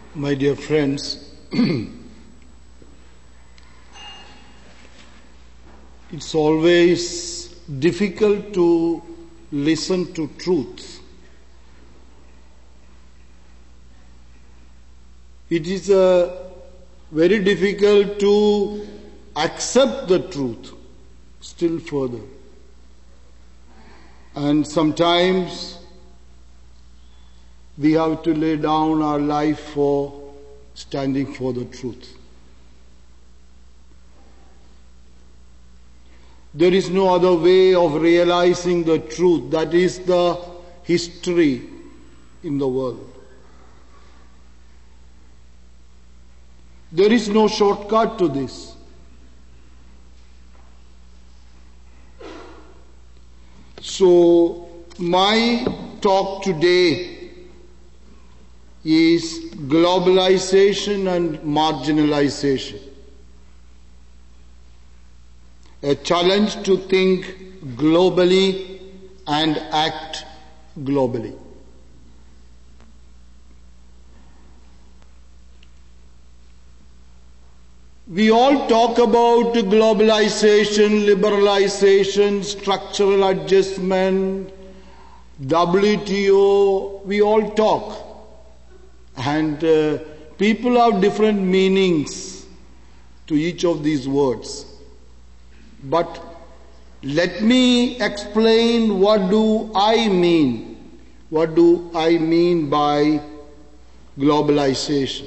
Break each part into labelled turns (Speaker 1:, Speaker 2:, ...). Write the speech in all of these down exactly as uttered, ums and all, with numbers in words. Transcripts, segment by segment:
Speaker 1: My dear friends, it's always difficult to listen to truth. It is uh, very difficult to accept the truth still further. And sometimes we have to lay down our life for standing for the truth. There is no other way of realizing the truth. That is the history in the world. There is no shortcut to this. So, my talk today is globalization and marginalization. A challenge to think globally and act globally. We all talk about globalization, liberalization, structural adjustment, W T O, we all talk. And uh, people have different meanings to each of these words. But let me explain what do I mean. What do I mean by globalization?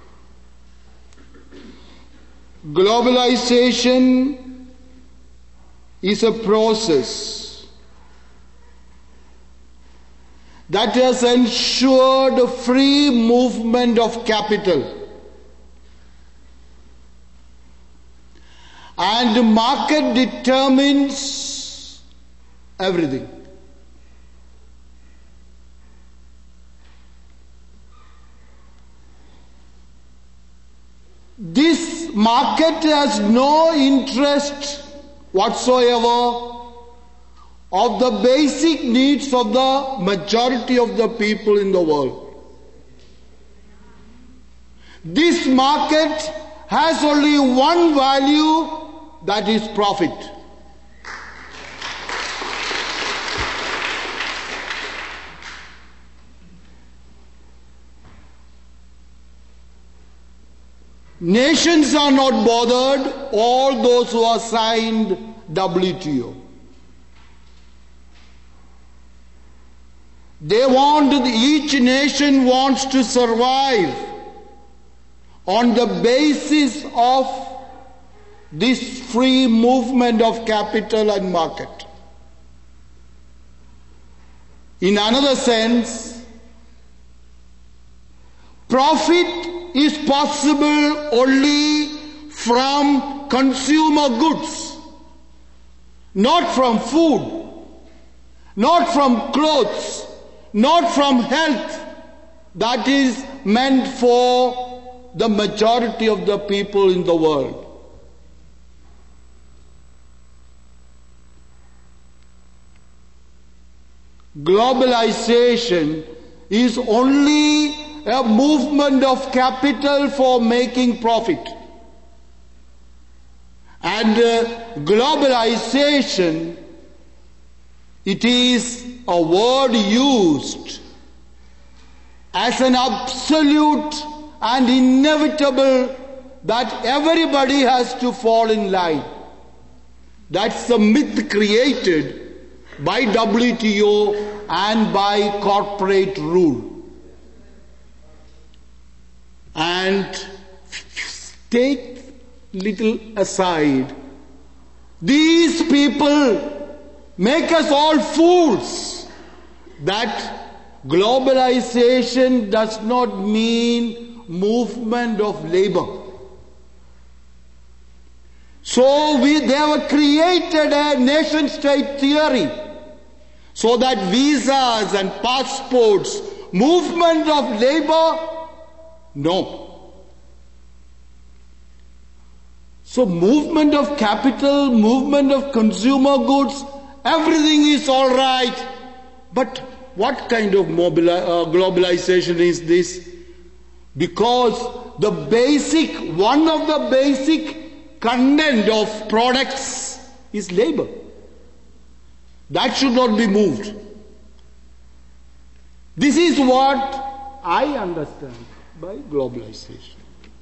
Speaker 1: Globalization is a process that has ensured free movement of capital, and the market determines everything. This market has no interest whatsoever of the basic needs of the majority of the people in the world. This market has only one value, that is profit. Nations are not bothered, all those who are signed W T O. They want, each nation wants to survive on the basis of this free movement of capital and market. In another sense, profit is possible only from consumer goods, not from food, not from clothes, not from health that is meant for the majority of the people in the world. Globalization is only a movement of capital for making profit. And uh, globalization, it is a word used as an absolute and inevitable that everybody has to fall in line. That's the myth created by W T O and by corporate rule. And take little aside, these people make us all fools that globalization does not mean movement of labor. So we, they have created a nation-state theory so that visas and passports, movement of labor, no. So movement of capital, movement of consumer goods, everything is all right. But what kind of mobili- uh, globalization is this? Because the basic, one of the basic content of products is labor. That should not be moved. This is what I understand by globalization.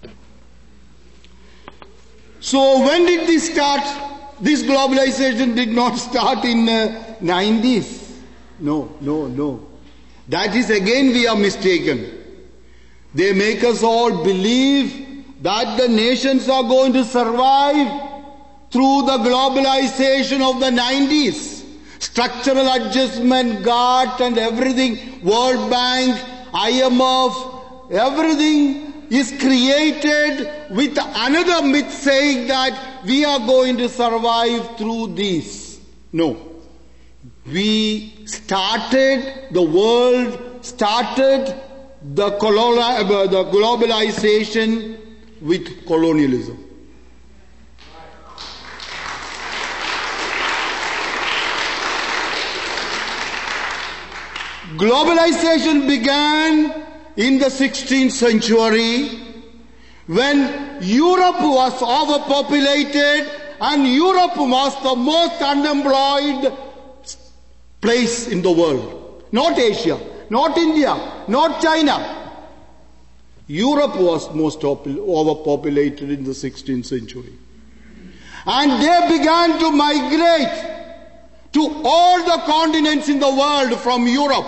Speaker 1: So when did this start? This globalization did not start in the nineties. No, no, no. That is again we are mistaken. They make us all believe that the nations are going to survive through the globalization of the nineties. Structural adjustment, GATT and everything, World Bank, I M F, everything is created with another myth saying that we are going to survive through this. No. We started, the world started the, colonial, the globalization with colonialism. Globalization began in the sixteenth century when Europe was overpopulated and Europe was the most unemployed place in the world. Not Asia, not India, not China. Europe was most overpopulated in the sixteenth century. And they began to migrate to all the continents in the world from Europe.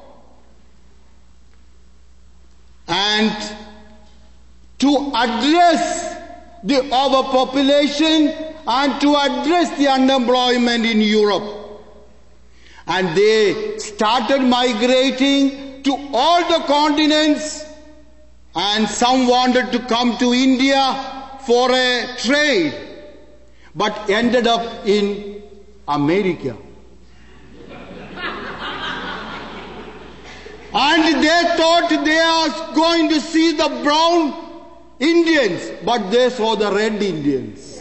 Speaker 1: And to address the overpopulation and to address the unemployment in Europe. And they started migrating to all the continents, and some wanted to come to India for a trade, but ended up in America. And they thought they are going to see the brown Indians, but they saw the red Indians.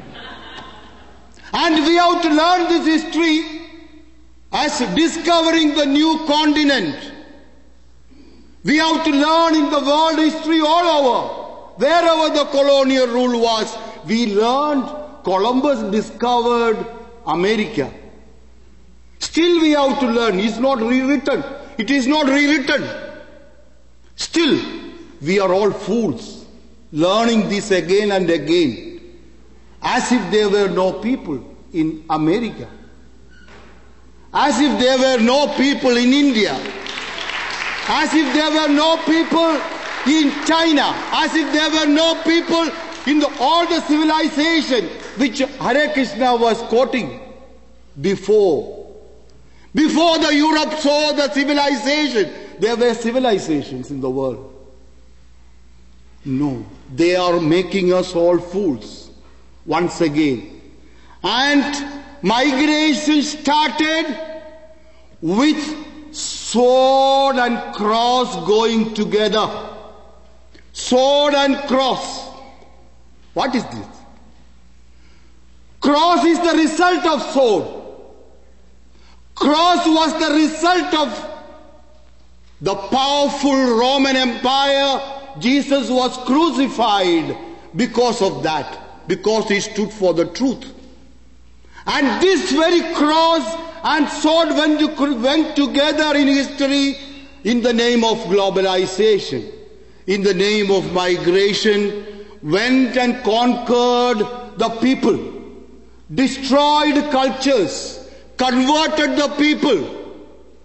Speaker 1: And we have to learn this history as discovering the new continent. We have to learn in the world history all over. Wherever the colonial rule was, we learned Columbus discovered America. Still we have to learn. It's not rewritten. It is not rewritten. Still, we are all fools, learning this again and again, as if there were no people in America, as if there were no people in India, as if there were no people in China, as if there were no people in the, all the civilization which Hare Krishna was quoting before. Before the Europe saw the civilization, there were civilizations in the world. No, they are making us all fools once again. And migration started with sword and cross going together. Sword and cross. What is this? Cross is the result of sword. Cross was the result of the powerful Roman Empire. Jesus was crucified because of that, because he stood for the truth. And this very cross and sword went, to, went together in history in the name of globalization, in the name of migration, went and conquered the people, destroyed cultures, converted the people.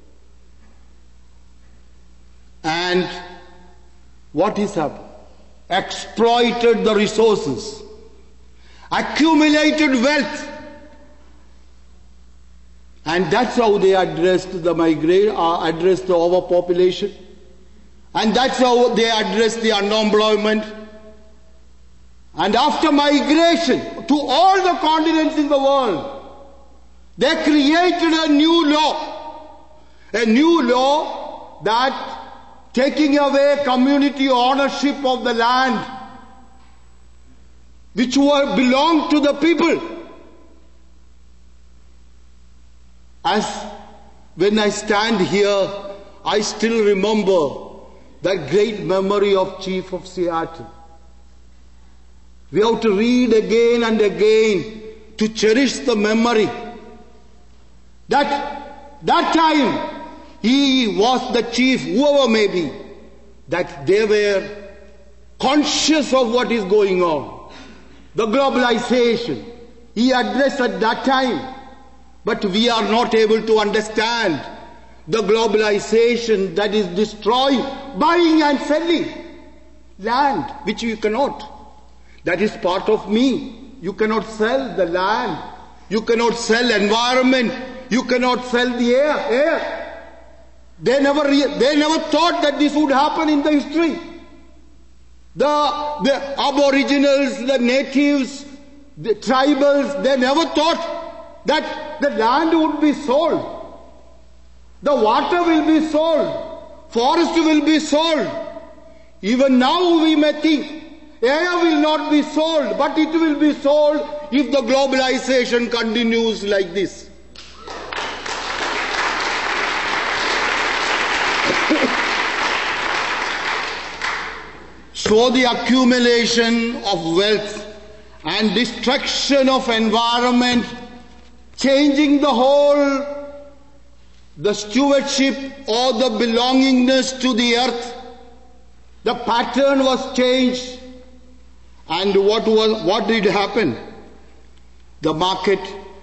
Speaker 1: And what is happened? Exploited the resources, accumulated wealth. And that's how they addressed the migrate, uh, addressed the overpopulation. And that's how they addressed the unemployment. And after migration to all the continents in the world, they created a new law. A new law that taking away community ownership of the land which were belonged to the people. As when I stand here, I still remember that great memory of Chief of Seattle. We have to read again and again to cherish the memory that that time he was the chief, whoever may be, that they were conscious of what is going on. The globalization he addressed at that time, but we are not able to understand the globalization that is destroying, buying and selling land, which you cannot. That is part of me. You cannot sell the land. You cannot sell environment. You cannot sell the air. Air. They never, they never thought that this would happen in the history. The, the aboriginals, the natives, the tribals, they never thought that the land would be sold. The water will be sold. Forest will be sold. Even now we may think air will not be sold, but it will be sold if the globalization continues like this. So the accumulation of wealth and destruction of environment, changing the whole, the stewardship or the belongingness to the earth, the pattern was changed. And what was, what did happen? The market,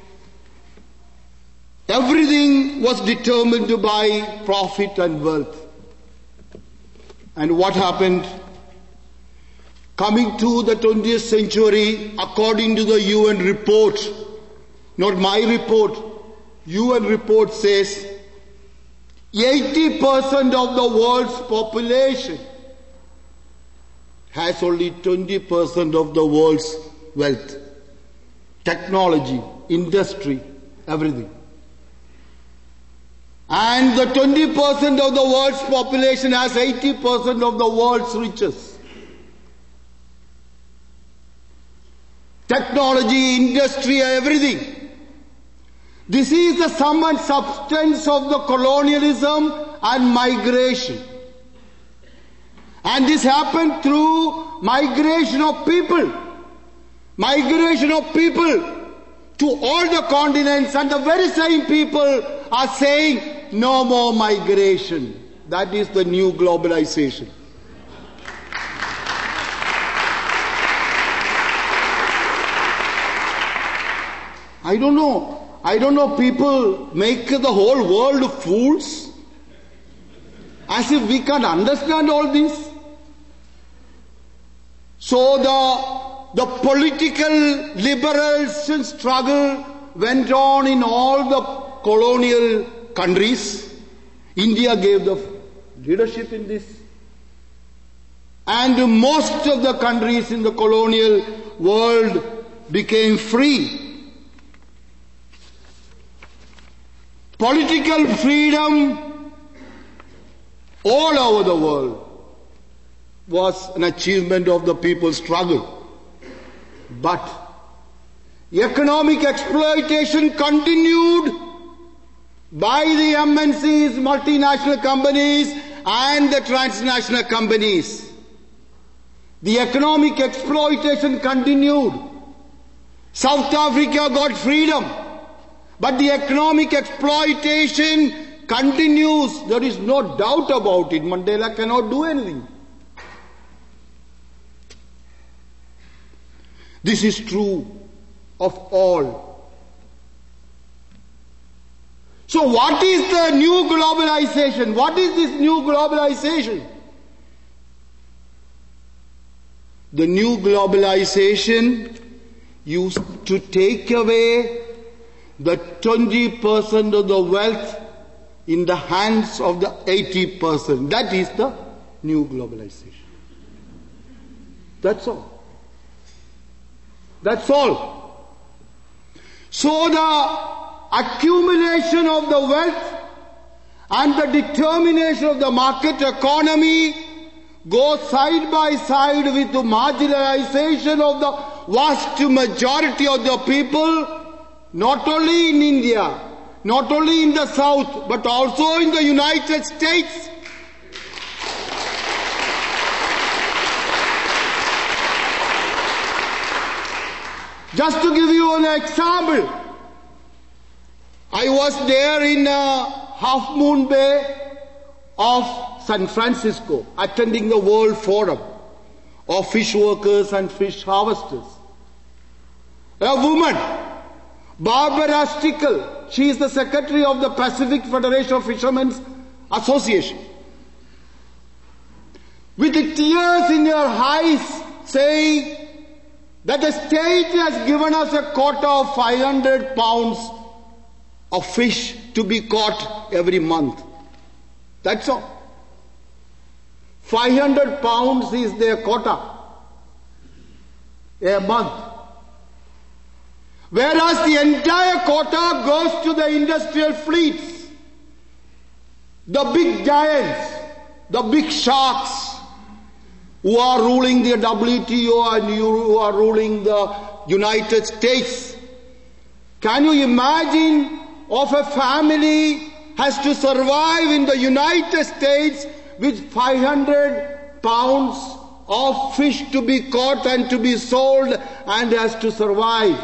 Speaker 1: everything was determined by profit and wealth. And what happened? Coming to the twentieth century, according to the U N report, not my report, U N report says eighty percent of the world's population has only twenty percent of the world's wealth, technology, industry, everything. And the twenty percent of the world's population has eighty percent of the world's riches. Technology, industry, everything. This is the sum and substance of the colonialism and migration. And this happened through migration of people. Migration of people to all the continents, and the very same people are saying no more migration. That is the new globalization. I don't know. I don't know, people make the whole world fools as if we can't understand all this. So the, the political liberation struggle went on in all the colonial countries. India gave the leadership in this. And most of the countries in the colonial world became free. Political freedom all over the world was an achievement of the people's struggle. But economic exploitation continued by the M N Cs, multinational companies, and the transnational companies. The economic exploitation continued. South Africa got freedom. But the economic exploitation continues. There is no doubt about it. Mandela cannot do anything. This is true of all. So what is the new globalization? What is this new globalization? The new globalization used to take away the twenty percent of the wealth in the hands of the eighty percent. That is the new globalization. That's all. That's all. So the accumulation of the wealth and the determination of the market economy go side by side with the marginalization of the vast majority of the people, not only in India, not only in the South, but also in the United States. Just to give you an example, I was there in uh, Half Moon Bay of San Francisco, attending the World Forum of Fish Workers and Fish Harvesters. A woman, Barbara Stickle, she is the secretary of the Pacific Federation of Fishermen's Association, with the tears in her eyes saying that the state has given us a quota of five hundred pounds of fish to be caught every month. That's all. five hundred pounds is their quota a month. Whereas the entire quota goes to the industrial fleets, the big giants, the big sharks who are ruling the W T O and who are ruling the United States. Can you imagine of a family has to survive in the United States with five hundred pounds of fish to be caught and to be sold and has to survive?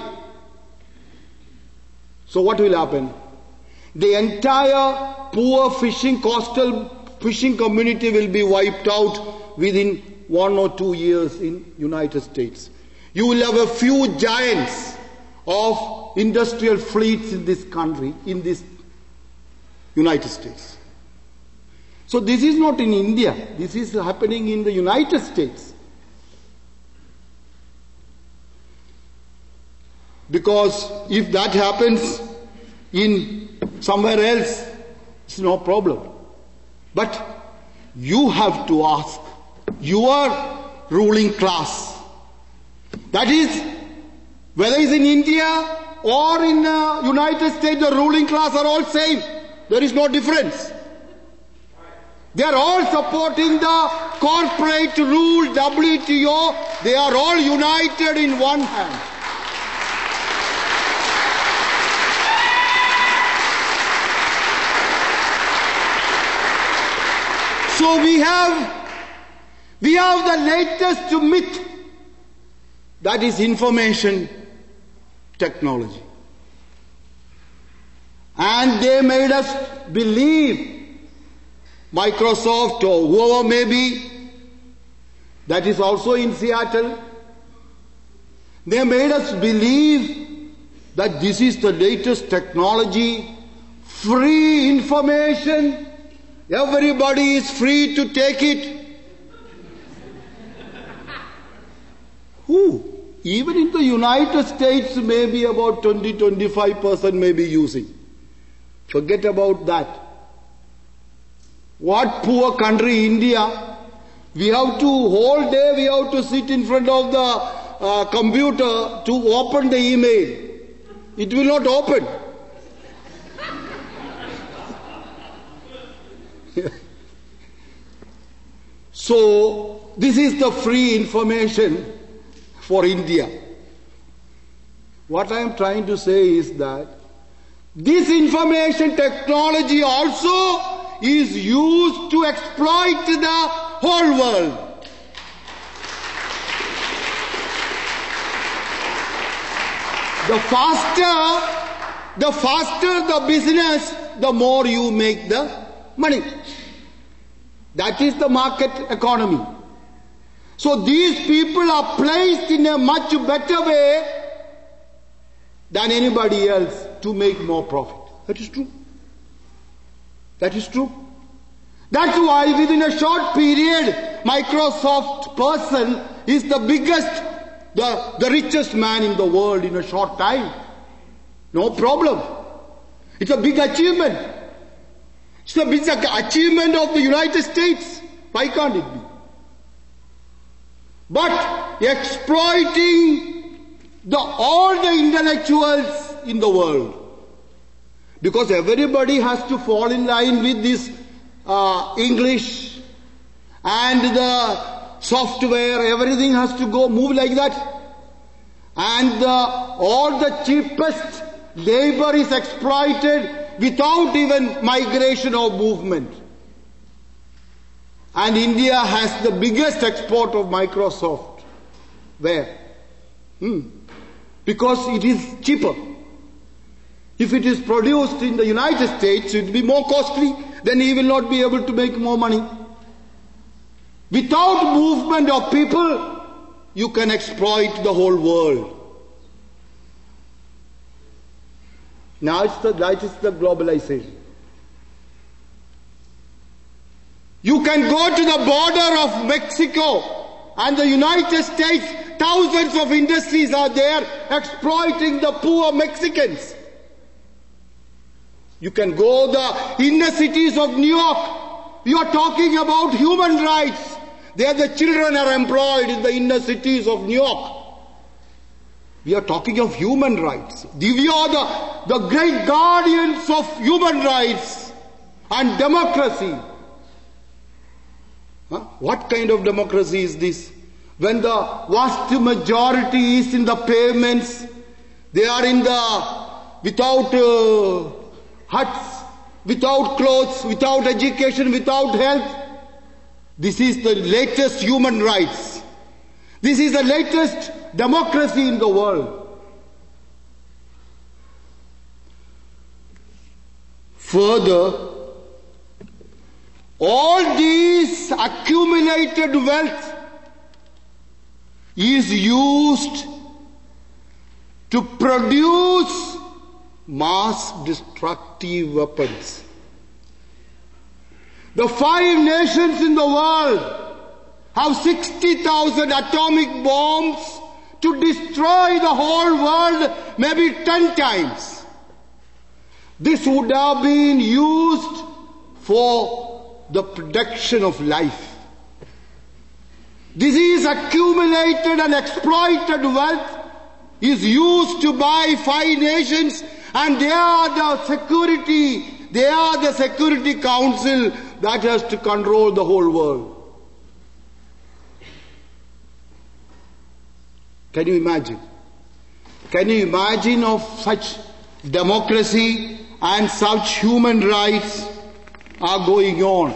Speaker 1: So what will happen? The entire poor fishing, coastal fishing community will be wiped out within one or two years in United States. You will have a few giants of industrial fleets in this country, in this United States. So this is not in India. This is happening in the United States. Because if that happens in somewhere else, it's no problem. But you have to ask your ruling class. That is, whether it's in India or in the United States, the ruling class are all same. There is no difference. They are all supporting the corporate rule W T O. They are all united in one hand. So we have, we have the latest myth, that is information technology. And they made us believe, Microsoft or whoever may be, that is also in Seattle, they made us believe that this is the latest technology, free information, everybody is free to take it. Who? Even in the United States, maybe about twenty to twenty-five percent may be using. Forget about that. What poor country, India? We have to, whole day we have to sit in front of the uh, computer to open the email. It will not open. So, this is the free information for India. What I am trying to say is that this information technology also is used to exploit the whole world. The faster, the faster the business, the more you make the money. That is the market economy. So these people are placed in a much better way than anybody else to make more profit. That is true. That is true. That's why within a short period, Microsoft person is the biggest, the, the richest man in the world in a short time. No problem. It's a big achievement. It's a big achievement of the United States. Why can't it be? But exploiting the, all the intellectuals in the world. Because everybody has to fall in line with this uh, English and the software, everything has to go move like that. And uh, all the cheapest labor is exploited without even migration or movement. And India has the biggest export of Microsoft. Where? Hmm. because it is cheaper. If it is produced in the United States, it will be more costly, then he will not be able to make more money. Without movement of people, you can exploit the whole world. Now it's the, that is the globalization. You can go to the border of Mexico and the United States, thousands of industries are there exploiting the poor Mexicans. You can go the inner cities of New York. You are talking about human rights. There the children are employed in the inner cities of New York. We are talking of human rights. We are the, the great guardians of human rights and democracy. Huh? What kind of democracy is this? When the vast majority is in the pavements, they are in the, without uh, huts, without clothes, without education, without health. This is the latest human rights. This is the latest democracy in the world. Further, all these accumulated wealth is used to produce mass destructive weapons. The five nations in the world have sixty thousand atomic bombs to destroy the whole world maybe ten times. This would have been used for the production of life. This is accumulated and exploited wealth is used to buy five nations, and they are the security, they are the Security Council that has to control the whole world. Can you imagine? Can you imagine of such democracy and such human rights are going on?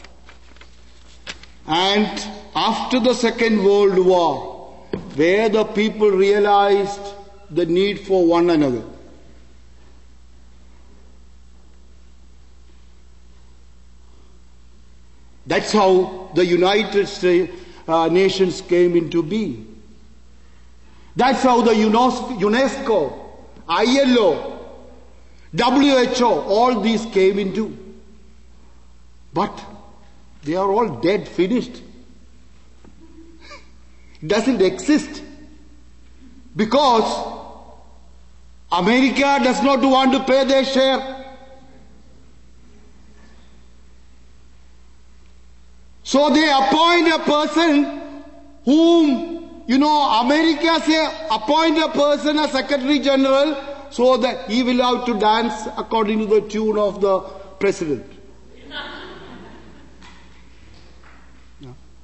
Speaker 1: And after the Second World War, where the people realized the need for one another, that's how the United States, uh, Nations came into being. That's how the UNESCO, I L O, W H O, all these came into. But they are all dead, finished. It doesn't exist. Because America does not want to pay their share. So they appoint a person whom, you know, America say appoint a person as Secretary General so that he will have to dance according to the tune of the President. Yeah.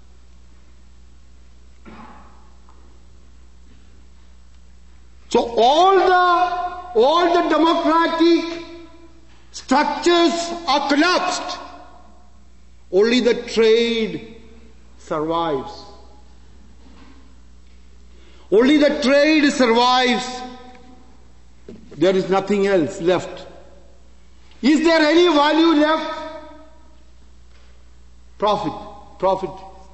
Speaker 1: So all the, all the democratic structures are collapsed. Only the trade survives. Only the trade survives. There is nothing else left. Is there any value left? Profit. Profit.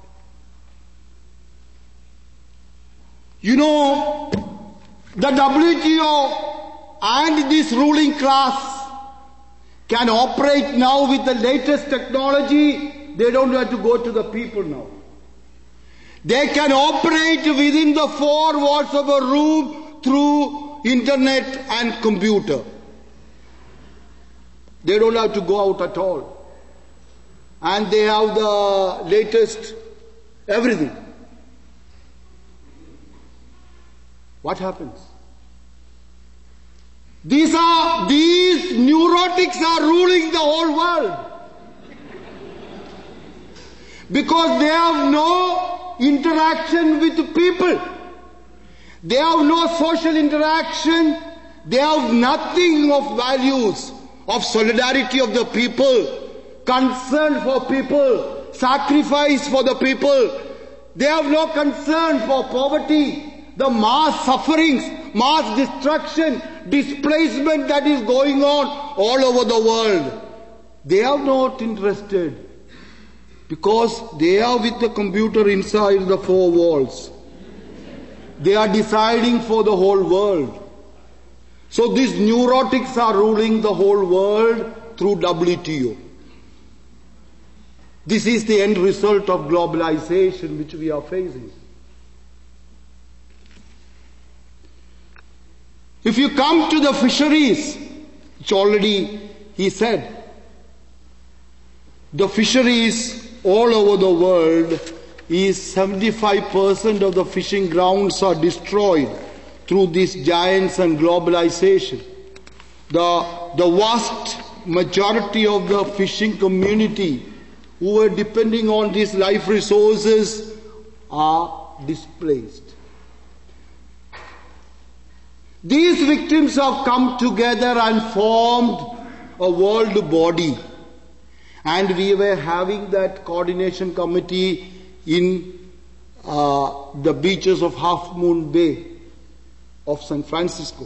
Speaker 1: You know, the W T O and this ruling class can operate now with the latest technology. They don't have to go to the people now. They can operate within the four walls of a room through internet and computer. They don't have to go out at all. And they have the latest everything. What happens? These are, these neurotics are ruling the whole world. Because they have no interaction with people. They have no social interaction. They have nothing of values, of solidarity of the people, concern for people, sacrifice for the people. They have no concern for poverty. the mass sufferings, mass destruction, displacement that is going on all over the world. They are not interested because they are with the computer inside the four walls. They are deciding for the whole world. So these neurotics are ruling the whole world through W T O. This is the end result of globalization which we are facing. If you come to the fisheries, which already he said, the fisheries all over the world is seventy-five percent of the fishing grounds are destroyed through these giants and globalization. The, the vast majority of the fishing community who are depending on these life resources are displaced. These victims have come together and formed a world body. And we were having that coordination committee in uh, the beaches of Half Moon Bay of San Francisco.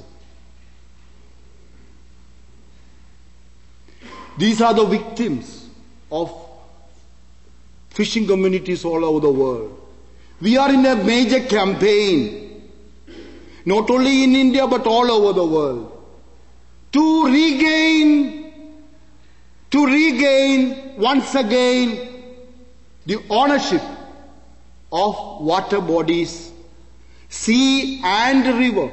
Speaker 1: These are the victims of fishing communities all over the world. We are in a major campaign, not only in India but all over the world, to regain to regain once again the ownership of water bodies, sea and river,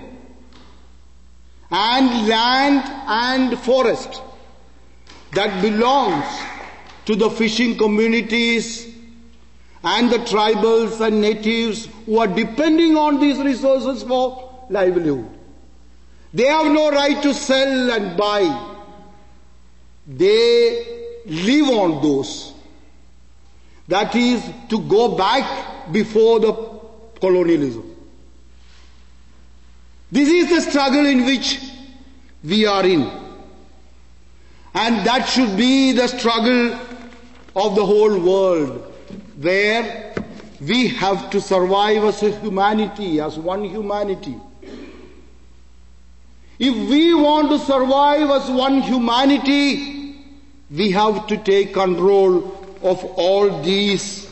Speaker 1: and land and forest that belongs to the fishing communities and the tribals and natives who are depending on these resources for livelihood. They have no right to sell and buy. They live on those. That is to go back before the colonialism. This is the struggle in which we are in. And that should be the struggle of the whole world, where we have to survive as a humanity, as one humanity. If we want to survive as one humanity, we have to take control of all these